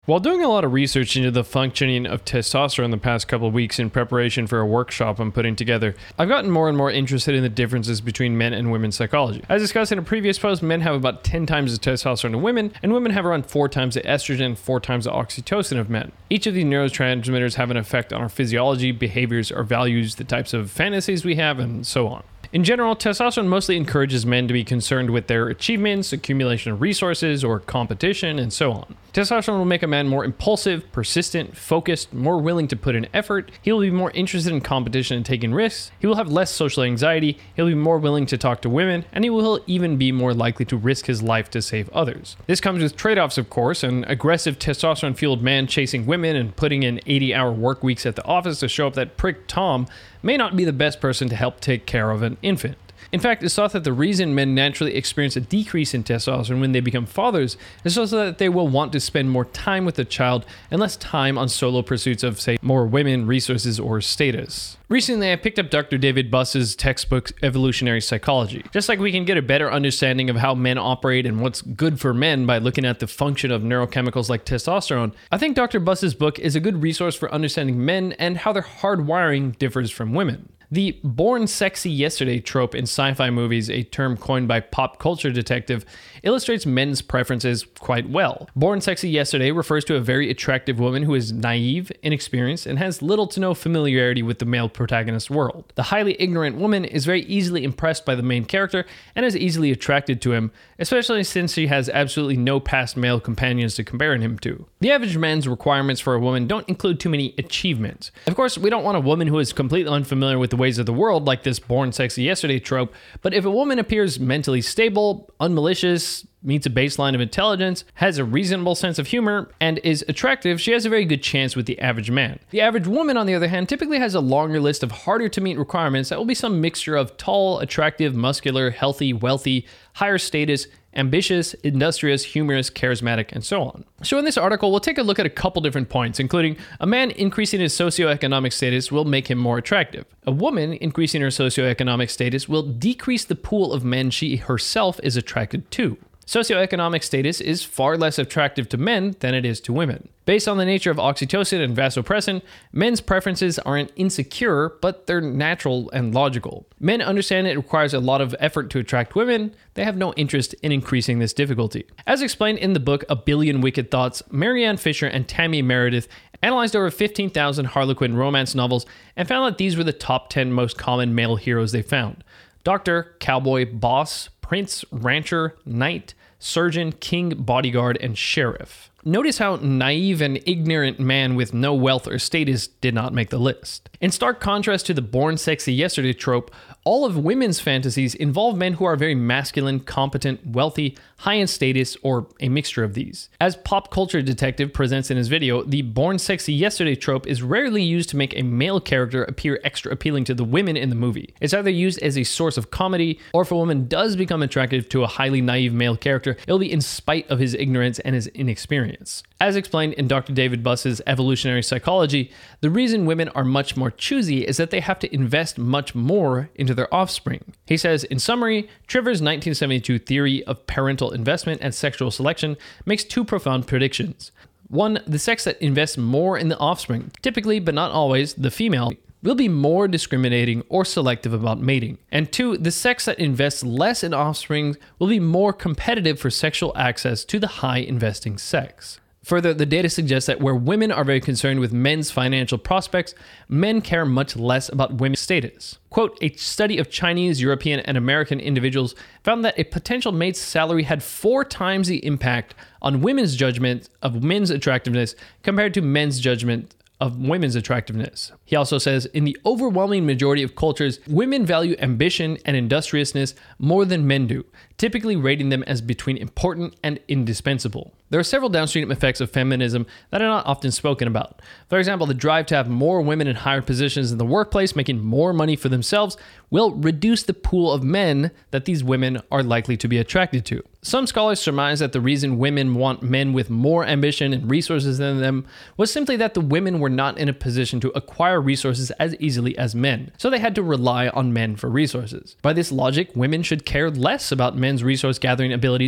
While doing a lot of research into the functioning of testosterone the past couple of weeks in preparation for a workshop I'm putting together, I've gotten more and more interested in the differences between men and women's psychology. As discussed in a previous post, men have about 10 times the testosterone of women, and women have around 4 times the estrogen, 4 times the oxytocin of men. Each of these neurotransmitters have an effect on our physiology, behaviors, our values, the types of fantasies we have, and so on. In general, testosterone mostly encourages men to be concerned with their achievements, accumulation of resources, or competition, and so on. Testosterone will make a man more impulsive, persistent, focused, more willing to put in effort. He will be more interested in competition and taking risks. He will have less social anxiety. He'll be more willing to talk to women, and he will even be more likely to risk his life to save others. This comes with trade-offs, of course. An aggressive testosterone-fueled man chasing women and putting in 80-hour work weeks at the office to show up that prick Tom may not be the best person to help take care of an infant. In fact, it's thought that the reason men naturally experience a decrease in testosterone when they become fathers is so that they will want to spend more time with the child and less time on solo pursuits of, say, more women, resources, or status. Recently, I picked up Dr. David Buss's textbook, Evolutionary Psychology. Just like we can get a better understanding of how men operate and what's good for men by looking at the function of neurochemicals like testosterone, I think Dr. Buss's book is a good resource for understanding men and how their hardwiring differs from women. The born sexy yesterday trope in sci-fi movies, a term coined by pop culture detective, illustrates men's preferences quite well. Born sexy yesterday refers to a very attractive woman who is naive, inexperienced, and has little to no familiarity with the male protagonist's world. The highly ignorant woman is very easily impressed by the main character and is easily attracted to him, especially since she has absolutely no past male companions to compare him to. The average man's requirements for a woman don't include too many achievements. Of course, we don't want a woman who is completely unfamiliar with the ways of the world like this born sexy yesterday trope, but if a woman appears mentally stable, unmalicious, meets a baseline of intelligence, has a reasonable sense of humor, and is attractive, she has a very good chance with the average man. The average woman, on the other hand, typically has a longer list of harder to meet requirements that will be some mixture of tall, attractive, muscular, healthy, wealthy, higher status, ambitious, industrious, humorous, charismatic, and so on. So in this article, we'll take a look at a couple different points, including a man increasing his socioeconomic status will make him more attractive. A woman increasing her socioeconomic status will decrease the pool of men she herself is attracted to. Socioeconomic status is far less attractive to men than it is to women. Based on the nature of oxytocin and vasopressin, men's preferences aren't insecure, but they're natural and logical. Men understand it requires a lot of effort to attract women. They have no interest in increasing this difficulty. As explained in the book A Billion Wicked Thoughts, Marianne Fisher and Tammy Meredith analyzed over 15,000 Harlequin romance novels and found that these were the top 10 most common male heroes they found: doctor, cowboy, boss, prince, rancher, knight, surgeon, king, bodyguard, and sheriff. Notice how naive and ignorant man with no wealth or status did not make the list. In stark contrast to the born sexy yesterday trope, all of women's fantasies involve men who are very masculine, competent, wealthy, high in status, or a mixture of these. As Pop Culture Detective presents in his video, the born sexy yesterday trope is rarely used to make a male character appear extra appealing to the women in the movie. It's either used as a source of comedy, or if a woman does become attractive to a highly naive male character, it'll be in spite of his ignorance and his inexperience. As explained in Dr. David Buss's Evolutionary Psychology, the reason women are much more choosy is that they have to invest much more into their offspring. He says, in summary, Trevor's 1972 theory of parental investment and sexual selection makes 2 profound predictions. 1, the sex that invests more in the offspring, typically but not always the female, will be more discriminating or selective about mating. And 2, the sex that invests less in offspring will be more competitive for sexual access to the high investing sex. Further, the data suggests that where women are very concerned with men's financial prospects, men care much less about women's status. Quote, a study of Chinese, European, and American individuals found that a potential mate's salary had 4 times the impact on women's judgment of men's attractiveness compared to men's judgment of women's attractiveness. He also says, in the overwhelming majority of cultures, women value ambition and industriousness more than men do, typically rating them as between important and indispensable. There are several downstream effects of feminism that are not often spoken about. For example, the drive to have more women in higher positions in the workplace making more money for themselves will reduce the pool of men that these women are likely to be attracted to. Some scholars surmise that the reason women want men with more ambition and resources than them was simply that the women were not in a position to acquire resources as easily as men, so they had to rely on men for resources. By this logic, women should care less about men's resource gathering abilities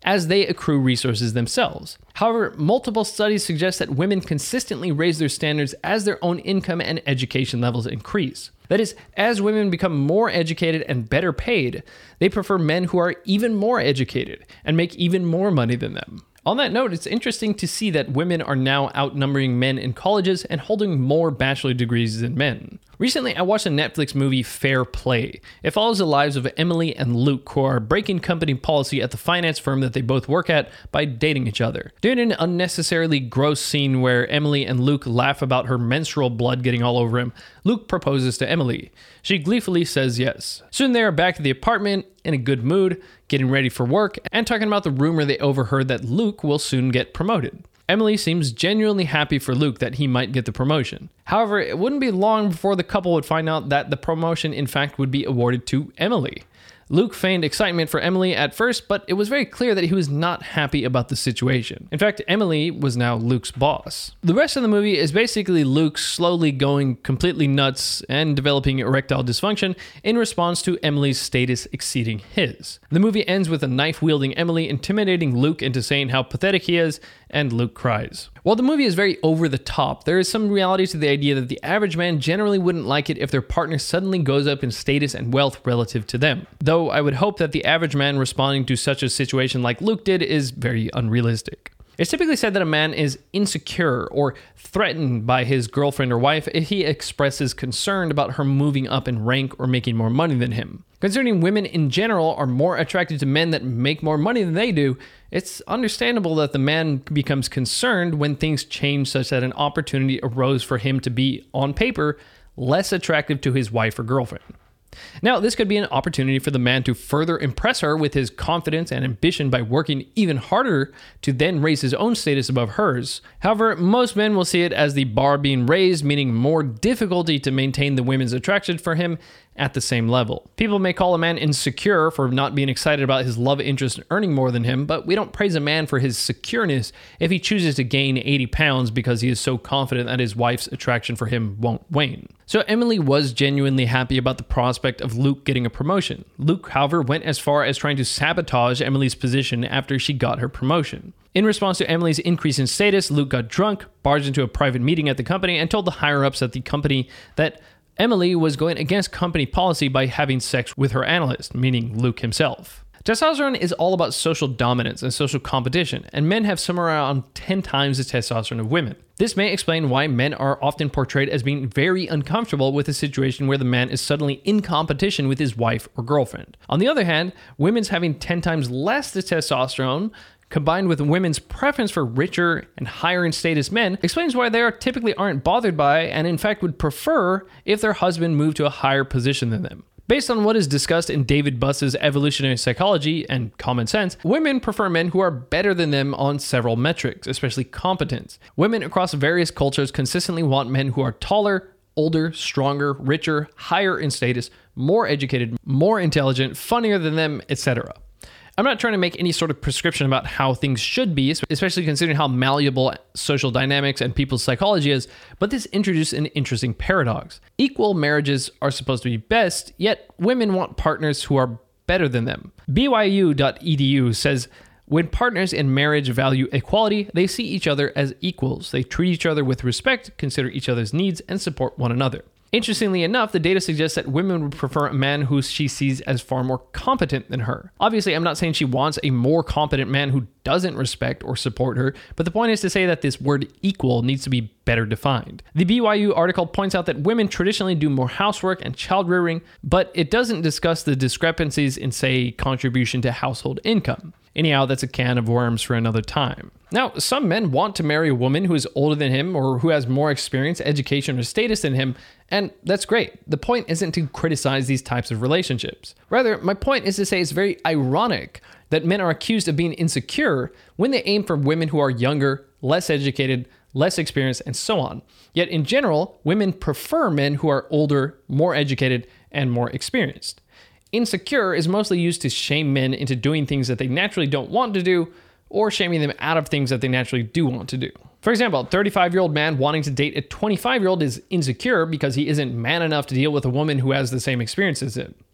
as they accrue resources themselves. However, multiple studies suggest that women consistently raise their standards as their own income and education levels increase. That is, as women become more educated and better paid, they prefer men who are even more educated and make even more money than them. On that note, it's interesting to see that women are now outnumbering men in colleges and holding more bachelor degrees than men. Recently, I watched the Netflix movie Fair Play. It follows the lives of Emily and Luke, who are breaking company policy at the finance firm that they both work at by dating each other. During an unnecessarily gross scene where Emily and Luke laugh about her menstrual blood getting all over him, Luke proposes to Emily. She gleefully says yes. Soon they are back at the apartment, in a good mood, getting ready for work, and talking about the rumor they overheard that Luke will soon get promoted. Emily seems genuinely happy for Luke that he might get the promotion. However, it wouldn't be long before the couple would find out that the promotion in fact would be awarded to Emily. Luke feigned excitement for Emily at first, but it was very clear that he was not happy about the situation. In fact, Emily was now Luke's boss. The rest of the movie is basically Luke slowly going completely nuts and developing erectile dysfunction in response to Emily's status exceeding his. The movie ends with a knife-wielding Emily intimidating Luke into saying how pathetic he is, and Luke cries. While the movie is very over the top, there is some reality to the idea that the average man generally wouldn't like it if their partner suddenly goes up in status and wealth relative to them. Though I would hope that the average man responding to such a situation like Luke did is very unrealistic. It's typically said that a man is insecure or threatened by his girlfriend or wife if he expresses concern about her moving up in rank or making more money than him. Considering women in general are more attracted to men that make more money than they do, it's understandable that the man becomes concerned when things change such that an opportunity arose for him to be, on paper, less attractive to his wife or girlfriend. Now, this could be an opportunity for the man to further impress her with his confidence and ambition by working even harder to then raise his own status above hers. However, most men will see it as the bar being raised, meaning more difficulty to maintain the women's attraction for him at the same level. People may call a man insecure for not being excited about his love interest earning more than him, but we don't praise a man for his secureness if he chooses to gain 80 pounds because he is so confident that his wife's attraction for him won't wane. So Emily was genuinely happy about the prospect of Luke getting a promotion. Luke, however, went as far as trying to sabotage Emily's position after she got her promotion. In response to Emily's increase in status, Luke got drunk, barged into a private meeting at the company, and told the higher-ups at the company that Emily was going against company policy by having sex with her analyst, meaning Luke himself. Testosterone is all about social dominance and social competition, and men have somewhere around 10 times the testosterone of women. This may explain why men are often portrayed as being very uncomfortable with a situation where the man is suddenly in competition with his wife or girlfriend. On the other hand, women's having 10 times less the testosterone, combined with women's preference for richer and higher in status men, explains why they typically aren't bothered by and in fact would prefer if their husband moved to a higher position than them. Based on what is discussed in David Buss's Evolutionary Psychology and Common Sense, women prefer men who are better than them on several metrics, especially competence. Women across various cultures consistently want men who are taller, older, stronger, richer, higher in status, more educated, more intelligent, funnier than them, etc. I'm not trying to make any sort of prescription about how things should be, especially considering how malleable social dynamics and people's psychology is, but this introduces an interesting paradox. Equal marriages are supposed to be best, yet women want partners who are better than them. BYU.edu says, when partners in marriage value equality, they see each other as equals. They treat each other with respect, consider each other's needs, and support one another. Interestingly enough, the data suggests that women would prefer a man who she sees as far more competent than her. Obviously, I'm not saying she wants a more competent man who doesn't respect or support her, but the point is to say that this word equal needs to be better defined. The BYU article points out that women traditionally do more housework and child rearing, but it doesn't discuss the discrepancies in, say, contribution to household income. Anyhow, that's a can of worms for another time. Now, some men want to marry a woman who is older than him or who has more experience, education, or status than him, and that's great. The point isn't to criticize these types of relationships. Rather, my point is to say it's very ironic that men are accused of being insecure when they aim for women who are younger, less educated, less experienced, and so on. Yet in general, women prefer men who are older, more educated, and more experienced. Insecure is mostly used to shame men into doing things that they naturally don't want to do, or shaming them out of things that they naturally do want to do. For example, a 35-year-old man wanting to date a 25-year-old is insecure because he isn't man enough to deal with a woman who has the same experience as him.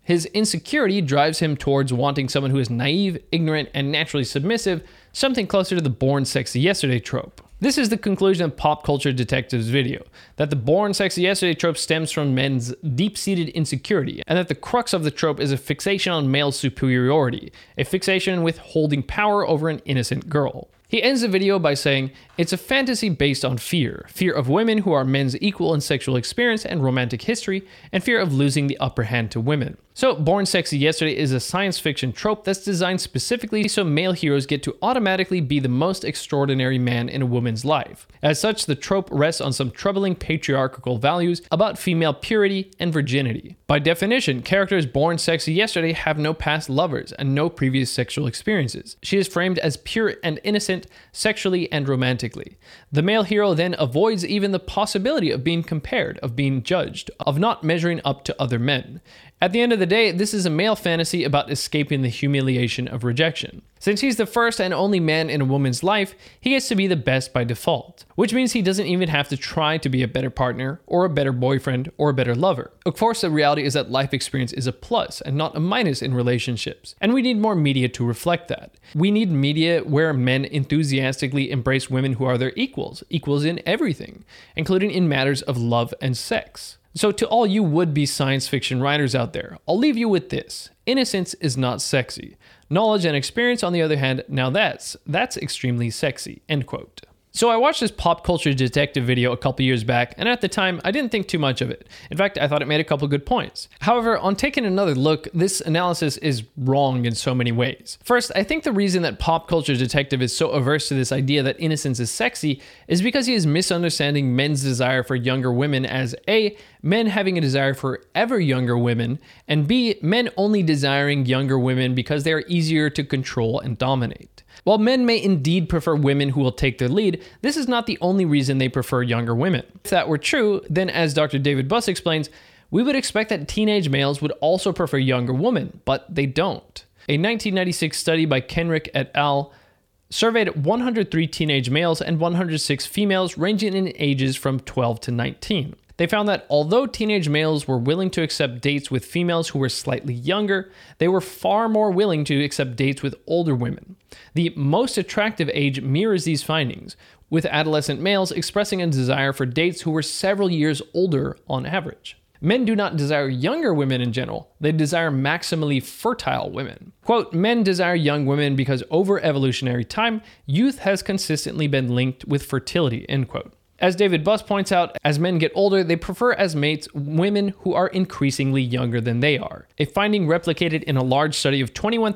His insecurity drives him towards wanting someone who is naive, ignorant, and naturally submissive, something closer to the born sexy yesterday trope. This is the conclusion of Pop Culture Detective's video, that the born sexy yesterday trope stems from men's deep-seated insecurity, and that the crux of the trope is a fixation on male superiority, a fixation with holding power over an innocent girl. He ends the video by saying, "It's a fantasy based on fear of women who are men's equal in sexual experience and romantic history, and fear of losing the upper hand to women." So, Born Sexy Yesterday is a science fiction trope that's designed specifically so male heroes get to automatically be the most extraordinary man in a woman's life. As such, the trope rests on some troubling patriarchal values about female purity and virginity. By definition, characters born sexy yesterday have no past lovers and no previous sexual experiences. She is framed as pure and innocent, sexually and romantically. The male hero then avoids even the possibility of being compared, of being judged, of not measuring up to other men. At the end of the day, this is a male fantasy about escaping the humiliation of rejection. Since he's the first and only man in a woman's life, he gets to be the best by default, which means he doesn't even have to try to be a better partner, or a better boyfriend, or a better lover. Of course, the reality is that life experience is a plus and not a minus in relationships, and we need more media to reflect that. We need media where men enthusiastically embrace women who are their equals in everything, including in matters of love and sex. So to all you would-be science fiction writers out there, I'll leave you with this. Innocence is not sexy. Knowledge and experience, on the other hand, now that's extremely sexy, end quote. So I watched this Pop Culture Detective video a couple years back, and at the time, I didn't think too much of it. In fact, I thought it made a couple good points. However, on taking another look, this analysis is wrong in so many ways. First, I think the reason that Pop Culture Detective is so averse to this idea that innocence is sexy is because he is misunderstanding men's desire for younger women as A, men having a desire for ever younger women, and B, men only desiring younger women because they are easier to control and dominate. While men may indeed prefer women who will take their lead, this is not the only reason they prefer younger women. If that were true, then as Dr. David Buss explains, we would expect that teenage males would also prefer younger women, but they don't. A 1996 study by Kenrick et al. Surveyed 103 teenage males and 106 females ranging in ages from 12 to 19. They found that although teenage males were willing to accept dates with females who were slightly younger, they were far more willing to accept dates with older women. The most attractive age mirrors these findings, with adolescent males expressing a desire for dates who were several years older on average. Men do not desire younger women in general, they desire maximally fertile women. Quote, "Men desire young women because over evolutionary time, youth has consistently been linked with fertility," end quote. As David Buss points out, as men get older, they prefer as mates women who are increasingly younger than they are. A finding replicated in a large study of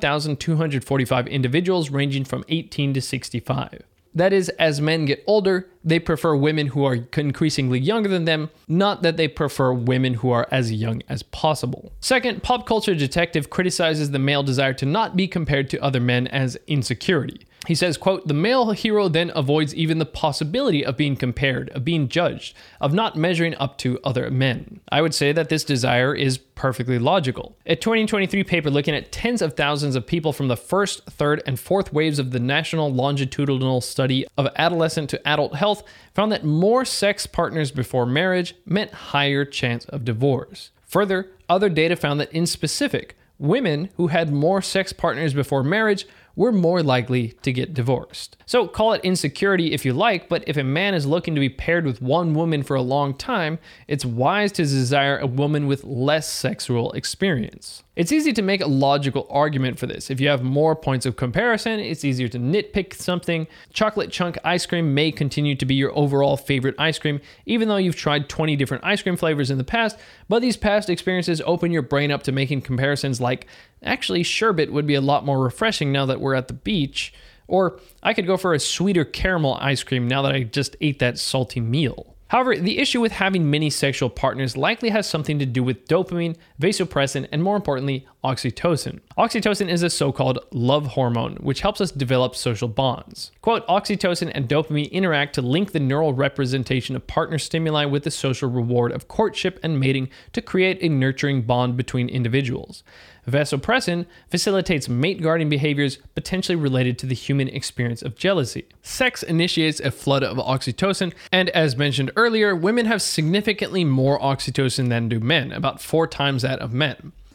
21,245 individuals ranging from 18 to 65. That is, as men get older, they prefer women who are increasingly younger than them, not that they prefer women who are as young as possible. Second, Pop Culture Detective criticizes the male desire to not be compared to other men as insecurity. He says, quote, "The male hero then avoids even the possibility of being compared, of being judged, of not measuring up to other men." I would say that this desire is perfectly logical. A 2023 paper looking at tens of thousands of people from the first, third, and fourth waves of the National Longitudinal Study of Adolescent to Adult Health found that more sex partners before marriage meant higher chance of divorce. Further, other data found that in specific, women who had more sex partners before marriage were more likely to get divorced. So call it insecurity if you like, but if a man is looking to be paired with one woman for a long time, it's wise to desire a woman with less sexual experience. It's easy to make a logical argument for this. If you have more points of comparison, it's easier to nitpick something. Chocolate chunk ice cream may continue to be your overall favorite ice cream, even though you've tried 20 different ice cream flavors in the past, but these past experiences open your brain up to making comparisons like, actually, sherbet would be a lot more refreshing now that we're at the beach, or I could go for a sweeter caramel ice cream now that I just ate that salty meal. However, the issue with having many sexual partners likely has something to do with dopamine, vasopressin, and more importantly, oxytocin. Oxytocin is a so-called love hormone, which helps us develop social bonds. Quote, "Oxytocin and dopamine interact to link the neural representation of partner stimuli with the social reward of courtship and mating to create a nurturing bond between individuals. Vasopressin facilitates mate-guarding behaviors potentially related to the human experience of jealousy. Sex initiates a flood of oxytocin, and as mentioned earlier, women have significantly more oxytocin than do men, about 4 times that of men.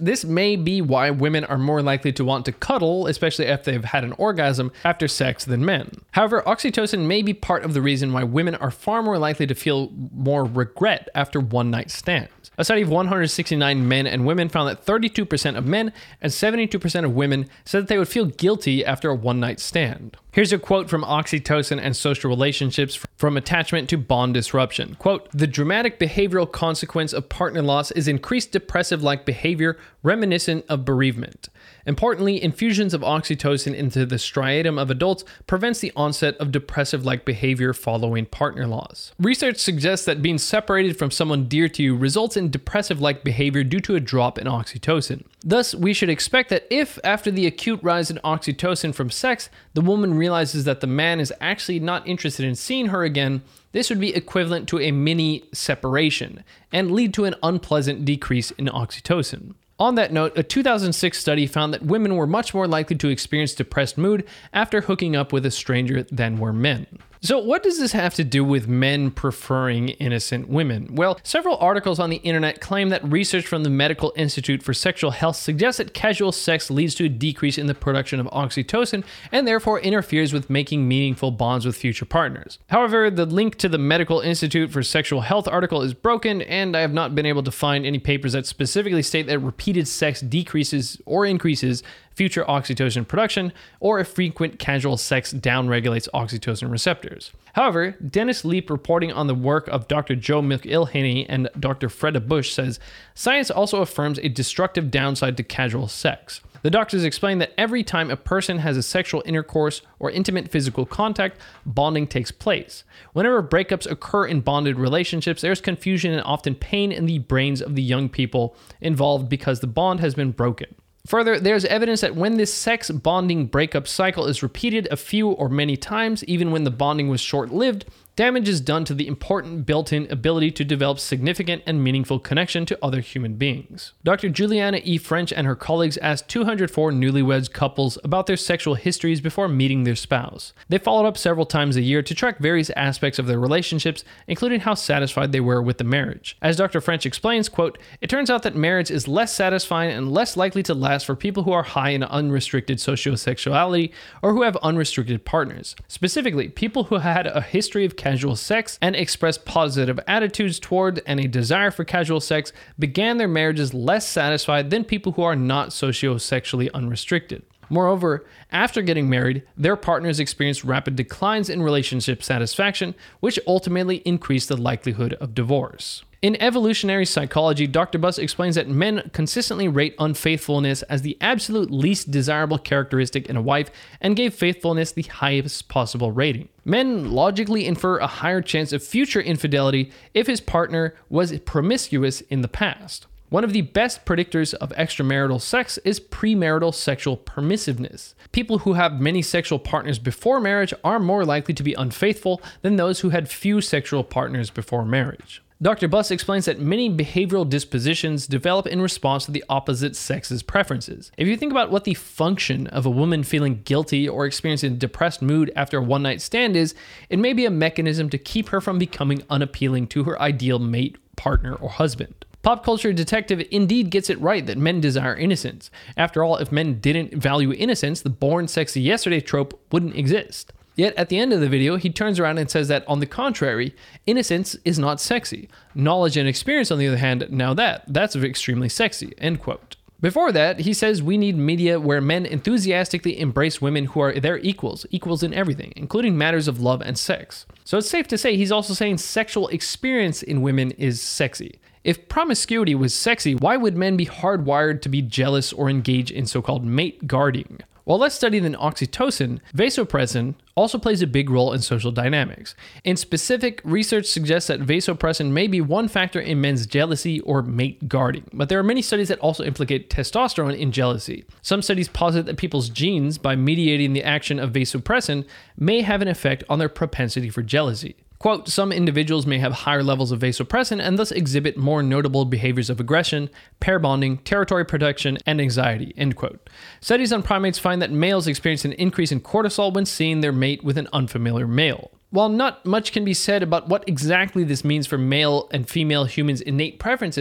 this may be why women are more likely to want to cuddle, especially if they've had an orgasm after sex, than men. However, oxytocin may be part of the reason why women are far more likely to feel more regret after one-night stands. A study of 169 men and women found that 32% of men and 72% of women said that they would feel guilty after a one-night stand. Here's a quote from Oxytocin and Social Relationships from Attachment to Bond Disruption. Quote, "The dramatic behavioral consequence of partner loss is increased depressive-like behavior reminiscent of bereavement. Importantly, infusions of oxytocin into the striatum of adults prevents the onset of depressive-like behavior following partner loss. Research suggests that being separated from someone dear to you results in depressive-like behavior due to a drop in oxytocin. Thus, we should expect that if, after the acute rise in oxytocin from sex, the woman realizes that the man is actually not interested in seeing her again, this would be equivalent to a mini separation and lead to an unpleasant decrease in oxytocin." On that note, a 2006 study found that women were much more likely to experience depressed mood after hooking up with a stranger than were men. So what does this have to do with men preferring innocent women? Well, several articles on the internet claim that research from the Medical Institute for Sexual Health suggests that casual sex leads to a decrease in the production of oxytocin and therefore interferes with making meaningful bonds with future partners. However, the link to the Medical Institute for Sexual Health article is broken, and I have not been able to find any papers that specifically state that repeated sex decreases or increases future oxytocin production, or if frequent casual sex downregulates oxytocin receptors. However, Dennis Leap, reporting on the work of Dr. Joe McIlhenny and Dr. Freda Bush, says, "Science also affirms a destructive downside to casual sex. The doctors explain that every time a person has a sexual intercourse or intimate physical contact, bonding takes place. Whenever breakups occur in bonded relationships, there's confusion and often pain in the brains of the young people involved because the bond has been broken. Further, there's evidence that when this sex bonding breakup cycle is repeated a few or many times, even when the bonding was short-lived, damage is done to the important built-in ability to develop significant and meaningful connection to other human beings." Dr. Juliana E. French and her colleagues asked 204 newlyweds couples about their sexual histories before meeting their spouse. They followed up several times a year to track various aspects of their relationships, including how satisfied they were with the marriage. As Dr. French explains, quote, "It turns out that marriage is less satisfying and less likely to last for people who are high in unrestricted sociosexuality or who have unrestricted partners. Specifically, people who had a history of casual sex and expressed positive attitudes toward and a desire for casual sex began their marriages less satisfied than people who are not sociosexually unrestricted. Moreover, after getting married, their partners experienced rapid declines in relationship satisfaction, which ultimately increased the likelihood of divorce." In Evolutionary Psychology, Dr. Buss explains that men consistently rate unfaithfulness as the absolute least desirable characteristic in a wife and gave faithfulness the highest possible rating. Men logically infer a higher chance of future infidelity if his partner was promiscuous in the past. One of the best predictors of extramarital sex is premarital sexual permissiveness. People who have many sexual partners before marriage are more likely to be unfaithful than those who had few sexual partners before marriage. Dr. Buss explains that many behavioral dispositions develop in response to the opposite sex's preferences. If you think about what the function of a woman feeling guilty or experiencing a depressed mood after a one-night stand is, it may be a mechanism to keep her from becoming unappealing to her ideal mate, partner, or husband. Pop Culture Detective indeed gets it right that men desire innocence. After all, if men didn't value innocence, the born sexy yesterday trope wouldn't exist. Yet at the end of the video, he turns around and says that, on the contrary, innocence is not sexy. Knowledge and experience, on the other hand, now that's extremely sexy, end quote. Before that, he says we need media where men enthusiastically embrace women who are their equals in everything, including matters of love and sex. So it's safe to say he's also saying sexual experience in women is sexy. If promiscuity was sexy, why would men be hardwired to be jealous or engage in so-called mate guarding? While less studied than oxytocin, vasopressin also plays a big role in social dynamics. In specific, research suggests that vasopressin may be one factor in men's jealousy or mate guarding, but there are many studies that also implicate testosterone in jealousy. Some studies posit that people's genes, by mediating the action of vasopressin, may have an effect on their propensity for jealousy. Quote, "Some individuals may have higher levels of vasopressin and thus exhibit more notable behaviors of aggression, pair bonding, territory protection, and anxiety," end quote. Studies on primates find that males experience an increase in cortisol when seeing their mate with an unfamiliar male. While not much can be said about what exactly this means for male and female humans' innate preferences,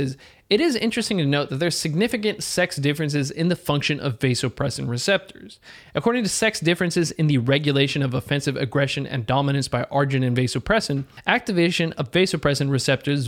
it is interesting to note that there's significant sex differences in the function of vasopressin receptors. According to sex differences in the regulation of offensive aggression and dominance by arginine vasopressin, activation of vasopressin receptors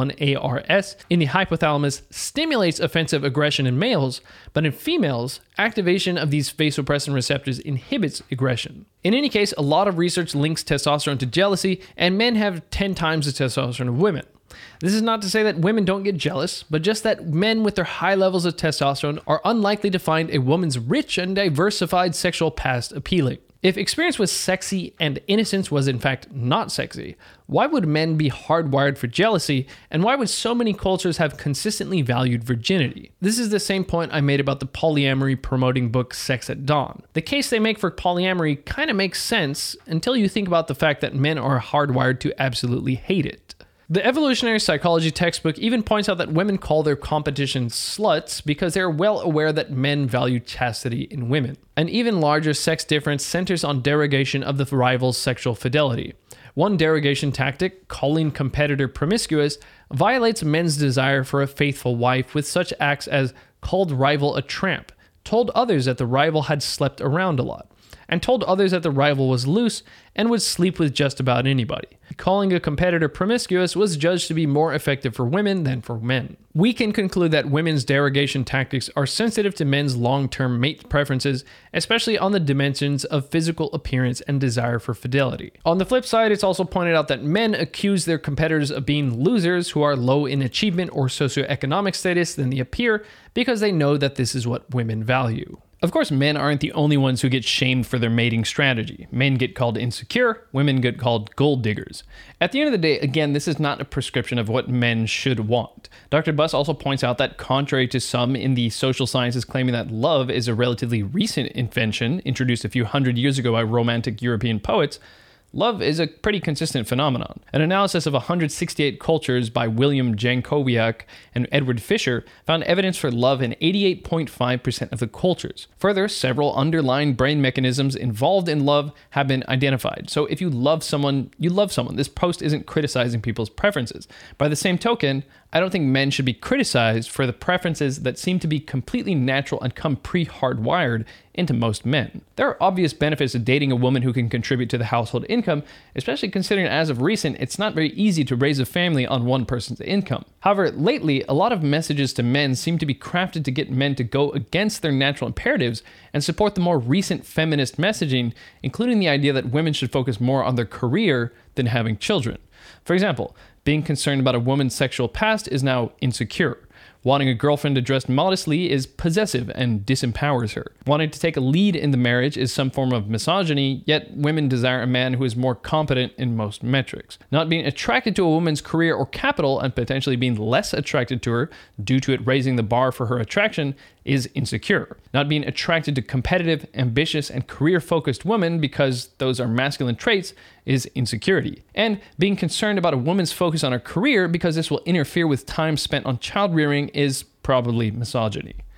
V1ARS in the hypothalamus stimulates offensive aggression in males, but in females, activation of these vasopressin receptors inhibits aggression. In any case, a lot of research links testosterone to jealousy, and men have 10 times the testosterone of women. This is not to say that women don't get jealous, but just that men with their high levels of testosterone are unlikely to find a woman's rich and diversified sexual past appealing. If experience was sexy and innocence was in fact not sexy, why would men be hardwired for jealousy, and why would so many cultures have consistently valued virginity? This is the same point I made about the polyamory promoting book Sex at Dawn. The case they make for polyamory kind of makes sense until you think about the fact that men are hardwired to absolutely hate it. The evolutionary psychology textbook even points out that women call their competition sluts because they're well aware that men value chastity in women. An even larger sex difference centers on derogation of the rival's sexual fidelity. One derogation tactic, calling competitor promiscuous, violates men's desire for a faithful wife with such acts as called rival a tramp, told others that the rival had slept around a lot, and told others that the rival was loose and would sleep with just about anybody. Calling a competitor promiscuous was judged to be more effective for women than for men. We can conclude that women's derogation tactics are sensitive to men's long-term mate preferences, especially on the dimensions of physical appearance and desire for fidelity. On the flip side, it's also pointed out that men accuse their competitors of being losers who are low in achievement or socioeconomic status than they appear because they know that this is what women value. Of course, men aren't the only ones who get shamed for their mating strategy. Men get called insecure, women get called gold diggers. At the end of the day, again, this is not a prescription of what men should want. Dr. Buss also points out that contrary to some in the social sciences claiming that love is a relatively recent invention, introduced a few hundred years ago by romantic European poets, love is a pretty consistent phenomenon. An analysis of 168 cultures by William Jankowiak and Edward Fisher found evidence for love in 88.5% of the cultures. Further, several underlying brain mechanisms involved in love have been identified. So if you love someone, you love someone. This post isn't criticizing people's preferences. By the same token, I don't think men should be criticized for the preferences that seem to be completely natural and come pre-hardwired into most men. There are obvious benefits of dating a woman who can contribute to the household income, especially considering as of recent, it's not very easy to raise a family on one person's income. However, lately, a lot of messages to men seem to be crafted to get men to go against their natural imperatives and support the more recent feminist messaging, including the idea that women should focus more on their career than having children. For example, being concerned about a woman's sexual past is now insecure. Wanting a girlfriend to dress modestly is possessive and disempowers her. Wanting to take a lead in the marriage is some form of misogyny, yet women desire a man who is more competent in most metrics. Not being attracted to a woman's career or capital and potentially being less attracted to her due to it raising the bar for her attraction is insecure. Not being attracted to competitive, ambitious, and career-focused women because those are masculine traits is insecurity. And being concerned about a woman's focus on her career because this will interfere with time spent on child rearing is probably misogyny.